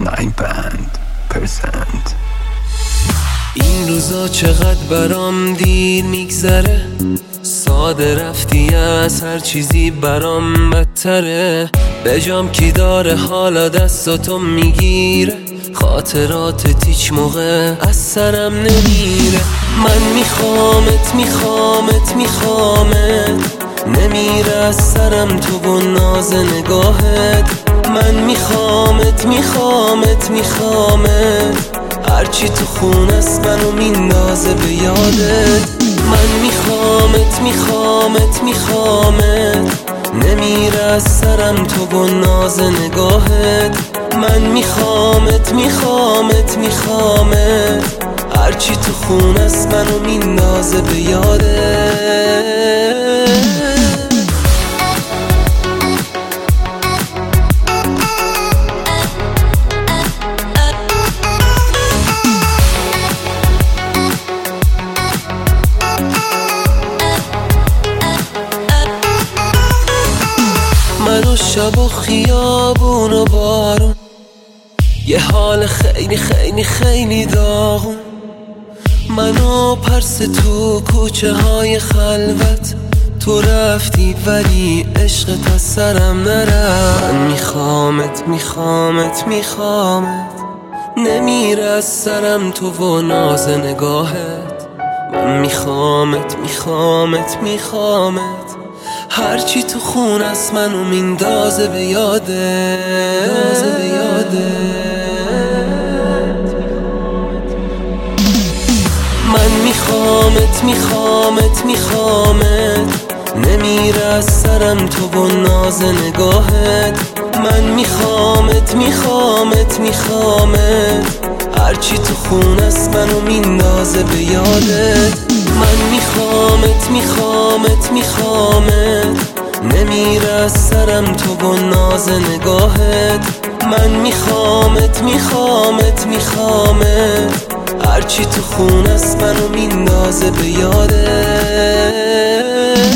این روزا چقدر برام دیر میگذره، ساده رفتی از هر چیزی برام بدتره. بجام کی داره حالا دستاتو میگیره، خاطراتت هیچ موقع از سرم نمیره. من میخوامت میخوامت میخوامت، نمیره از سرم تو با ناز نگاهت. من میخوامت میخوامت میخوامت، هرچی تو خون است منو میندازه به یادت. من میخوامت میخوامت میخوامت، نمیره از سرم تو با ناز نگاهت. من میخوامت میخوامت میخوامت، هرچی تو خون است منو میندازه به یادت. من و شب و خیابون و بارون، یه حال خیلی خیلی خیلی داغون. من و پرس تو کوچه های خلوت، تو رفتی ولی عشقت از سرم نرفت. من میخوامت میخوامت میخوامت، نمیره از سرم تو و ناز نگاهت. من میخوامت میخوامت میخوامت، هرچی تو خون است منو میندازه به یادت. من میخوامت میخوامت میخوامت، نمیره از سرم تو با ناز نگاهت. من میخوامت میخوامت میخوامت، هرچی تو خون است منو میندازه به یادت. من میخوامت میخوامت میخوامت، نمیره از سرم تو با ناز نگاهت. من میخوامت میخوامت میخوامت، هرچی تو خون است منو میندازه به یادت.